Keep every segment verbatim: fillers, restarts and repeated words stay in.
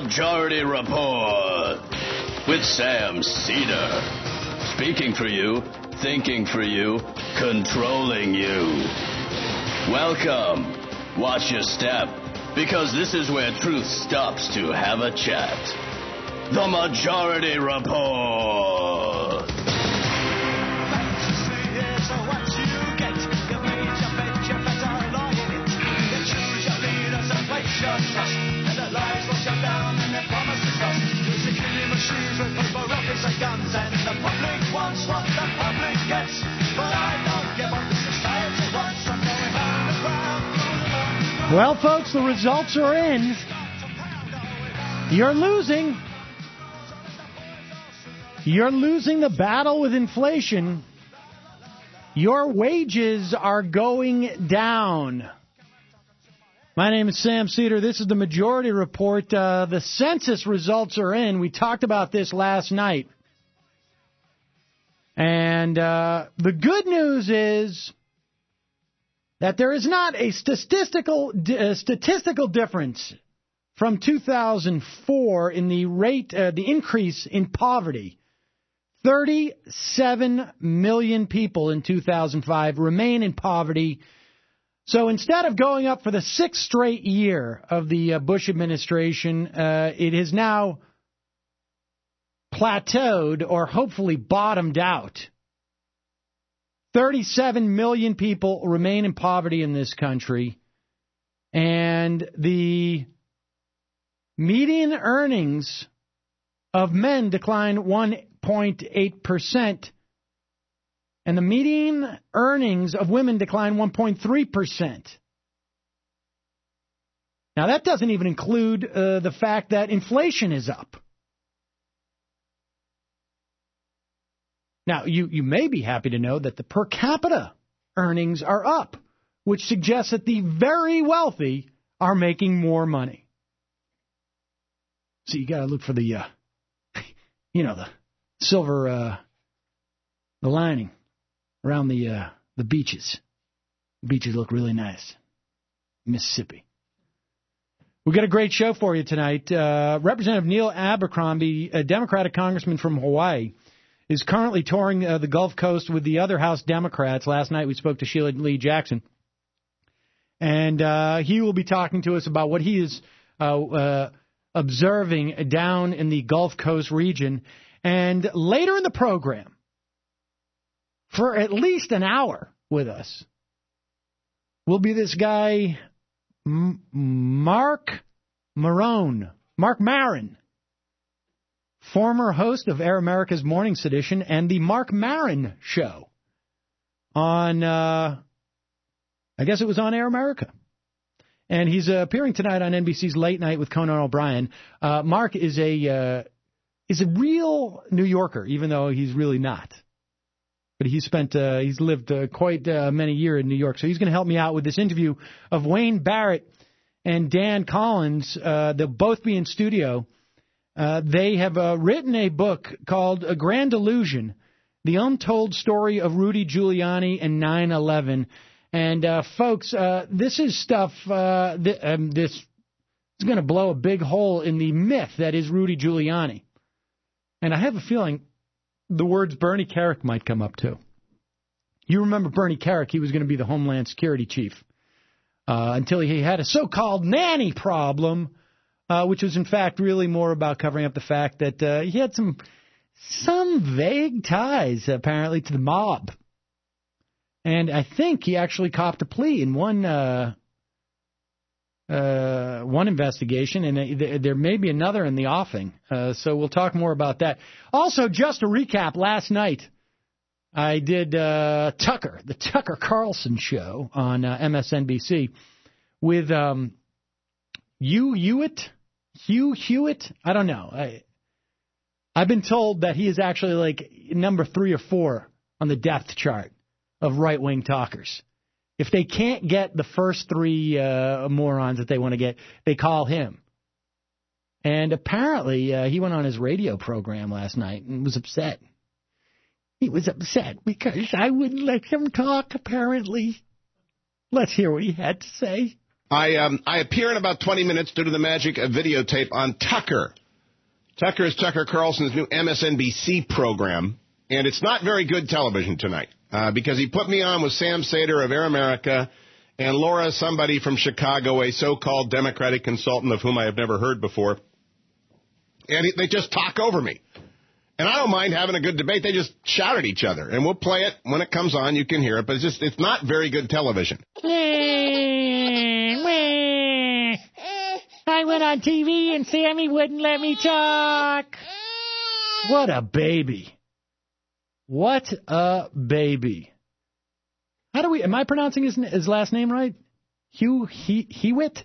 Majority Report with Sam Cedar. Speaking for you, thinking for you, controlling you. Welcome. Watch your step, because this is where truth stops to have a chat. The Majority Report. Well, folks, the results are in. You're losing. You're losing the battle with inflation. Your wages are going down. My name is Sam Cedar. This is the Majority Report. Uh, the census results are in. We talked about this last night. And uh, the good news is that there is not a statistical uh, statistical difference from two thousand four in the rate, uh, the increase in poverty. thirty-seven million people in two thousand five remain in poverty. So instead of going up for the sixth straight year of the uh, Bush administration, uh, it has now plateaued or hopefully bottomed out. thirty-seven million people remain in poverty in this country, and the median earnings of men declined one point eight percent, and the median earnings of women declined one point three percent. Now, that doesn't even include uh, the fact that inflation is up. Now, you, you may be happy to know that the per capita earnings are up, which suggests that the very wealthy are making more money. So you got to look for the, uh, you know, the silver, uh, the lining around the uh, the beaches. The beaches look really nice. Mississippi. We got a great show for you tonight. Uh, Representative Neil Abercrombie, a Democratic congressman from Hawaii, is currently touring uh, the Gulf Coast with the other House Democrats. Last night we spoke to Sheila Lee Jackson. And uh, he will be talking to us about what he is uh, uh, observing down in the Gulf Coast region. And later in the program, for at least an hour with us, will be this guy, M- Mark Maron, Mark Maron, former host of Air America's Morning Edition and the Mark Maron Show on, uh, I guess it was on Air America. And he's uh, appearing tonight on N B C's Late Night with Conan O'Brien. Uh, Mark is a uh, is a real New Yorker, even though he's really not. But he's spent, uh, he's lived uh, quite uh, many years in New York. So he's going to help me out with this interview of Wayne Barrett and Dan Collins. Uh, they'll both be in studio. Uh, they have uh, written a book called A Grand Illusion, The Untold Story of Rudy Giuliani and nine eleven. And, uh, folks, uh, this is stuff, uh, th- um, this is going to blow a big hole in the myth that is Rudy Giuliani. And I have a feeling the words Bernie Kerik might come up too. You remember Bernie Kerik, he was going to be the Homeland Security chief uh, until he had a so-called nanny problem, uh, which was in fact really more about covering up the fact that uh, he had some some vague ties apparently to the mob. And I think he actually copped a plea in one uh, uh, one investigation, and there may be another in the offing. Uh, so we'll talk more about that. Also, just to recap, last night I did uh, Tucker, the Tucker Carlson show on uh, M S N B C with um, Hugh Hewitt. Hugh Hewitt? I don't know. I, I've been told that he is actually like number three or four on the depth chart of right-wing talkers. If they can't get the first three uh, morons that they want to get, they call him. And apparently uh, he went on his radio program last night and was upset. He was upset because I wouldn't let him talk, apparently. Let's hear what he had to say. I um, I appear in about twenty minutes due to the magic of videotape on Tucker. Tucker is Tucker Carlson's new M S N B C program, and it's not very good television tonight uh, because he put me on with Sam Sater of Air America and Laura, somebody from Chicago, a so-called Democratic consultant of whom I have never heard before, and they just talk over me. And I don't mind having a good debate. They just shout at each other. And we'll play it when it comes on. You can hear it. But it's just, it's not very good television. I went on T V and Sammy wouldn't let me talk. What a baby. What a baby. How do we, am I pronouncing his, his last name right? Hugh he, Hewitt?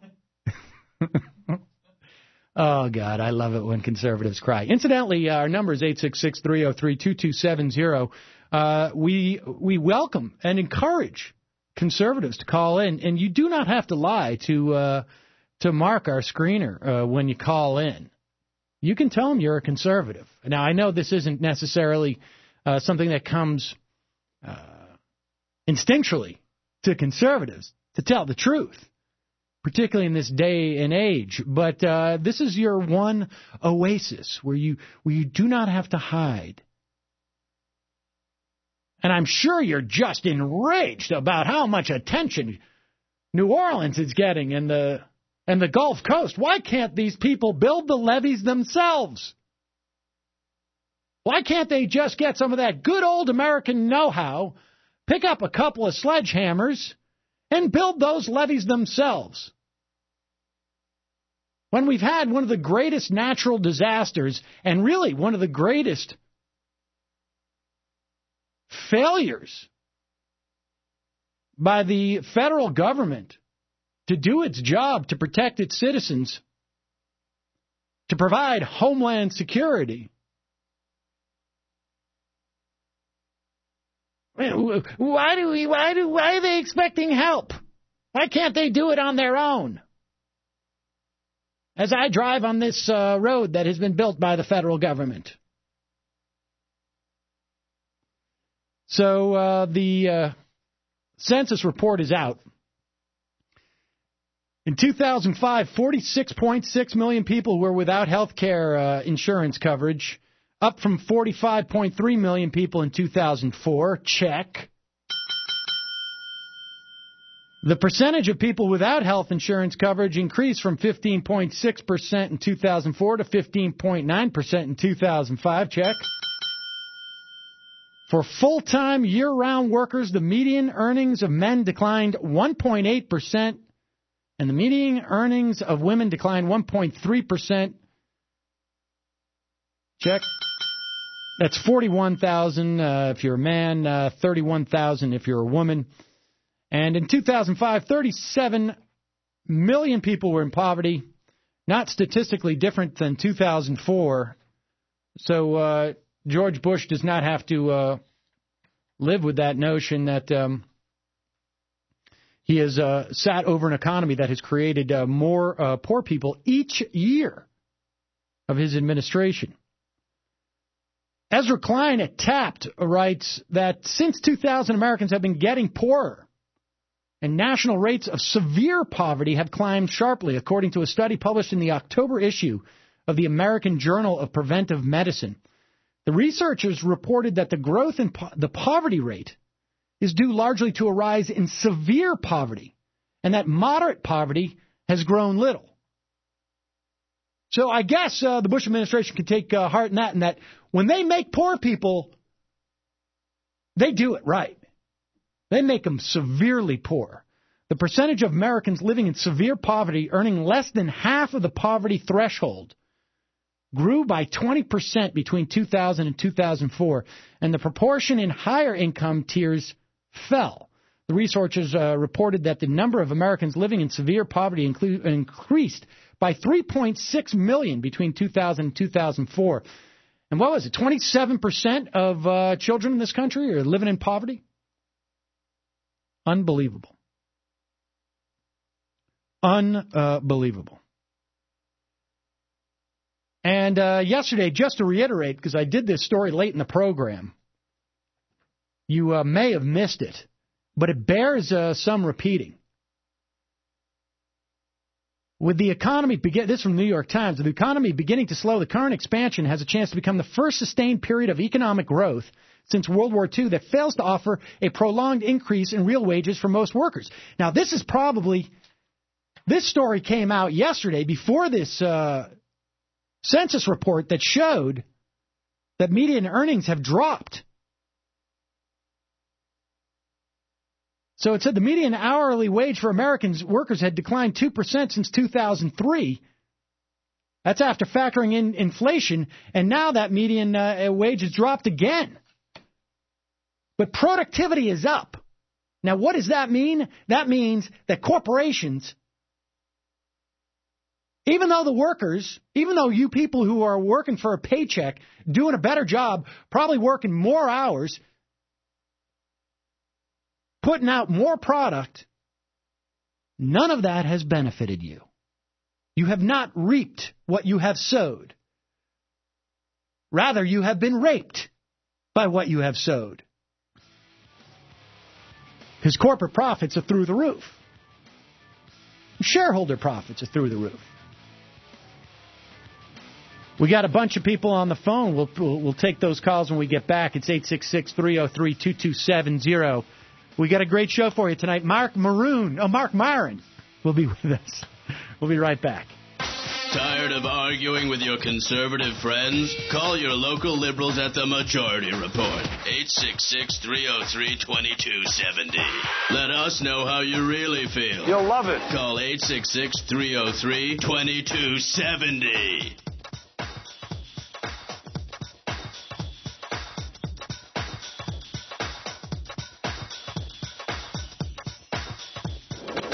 Oh, God, I love it when conservatives cry. Incidentally, our number is eight six six, three oh three, two two seven zero. Uh, we we welcome and encourage conservatives to call in, and you do not have to lie to uh, to Mark, our screener, uh, when you call in. You can tell him you're a conservative. Now, I know this isn't necessarily uh, something that comes uh, instinctually to conservatives, to tell the truth, particularly in this day and age. But uh, this is your one oasis where you where you do not have to hide. And I'm sure you're just enraged about how much attention New Orleans is getting and the and the Gulf Coast. Why can't these people build the levees themselves? Why can't they just get some of that good old American know-how, pick up a couple of sledgehammers, and build those levees themselves? When we've had one of the greatest natural disasters and really one of the greatest failures by the federal government to do its job to protect its citizens, to provide homeland security. Why do we, why do, why are they expecting help? Why can't they do it on their own? As I drive on this uh, road that has been built by the federal government. So uh, the uh, census report is out. In two thousand five, forty-six point six million people were without health care uh, insurance coverage, up from forty-five point three million people in two thousand four. Check. The percentage of people without health insurance coverage increased from fifteen point six percent in two thousand four to fifteen point nine percent in two thousand five. Check. For full-time, year-round workers, the median earnings of men declined one point eight percent, and the median earnings of women declined one point three percent. Check. That's forty-one thousand uh, if you're a man, uh, thirty-one thousand if you're a woman. And in two thousand five, thirty-seven million people were in poverty, not statistically different than two thousand four. So uh, George Bush does not have to uh, live with that notion that um, he has uh, sat over an economy that has created uh, more uh, poor people each year of his administration. Ezra Klein at Tapped writes that since two thousand, Americans have been getting poorer, and national rates of severe poverty have climbed sharply, according to a study published in the October issue of the American Journal of Preventive Medicine. The researchers reported that the growth in po- the poverty rate is due largely to a rise in severe poverty, and that moderate poverty has grown little. So I guess uh, the Bush administration can take uh, heart in that, and that when they make poor people, they do it right. They make them severely poor. The percentage of Americans living in severe poverty, earning less than half of the poverty threshold, grew by twenty percent between two thousand and two thousand four, and the proportion in higher income tiers fell. The researchers uh, reported that the number of Americans living in severe poverty inclu- increased by three point six million between two thousand and two thousand four. And what was it, twenty-seven percent of uh, children in this country are living in poverty? Unbelievable. Unbelievable. And uh, yesterday, just to reiterate, because I did this story late in the program, you uh, may have missed it, but it bears uh, some repeating. With the economy begin, this is from the New York Times, with the economy beginning to slow, the current expansion has a chance to become the first sustained period of economic growth since World War Two that fails to offer a prolonged increase in real wages for most workers. Now, this is probably, this story came out yesterday before this uh, census report that showed that median earnings have dropped. So it said the median hourly wage for American workers had declined two percent since two thousand three. That's after factoring in inflation, and now that median uh, wage has dropped again. But productivity is up. Now, what does that mean? That means that corporations, even though the workers, even though you people who are working for a paycheck, doing a better job, probably working more hours, putting out more product, none of that has benefited you. You have not reaped what you have sowed. Rather, you have been raped by what you have sowed. Because corporate profits are through the roof. Shareholder profits are through the roof. We got a bunch of people on the phone. We'll, we'll, we'll take those calls when we get back. It's eight six six, three oh three, two two seven zero. We got a great show for you tonight. Mark Maroon, oh, Mark Myron will be with us. We'll be right back. Tired of arguing with your conservative friends? Call your local liberals at the Majority Report. eight six six, three oh three, two two seven oh. Let us know how you really feel. You'll love it. Call eight six six, three oh three, two two seven oh.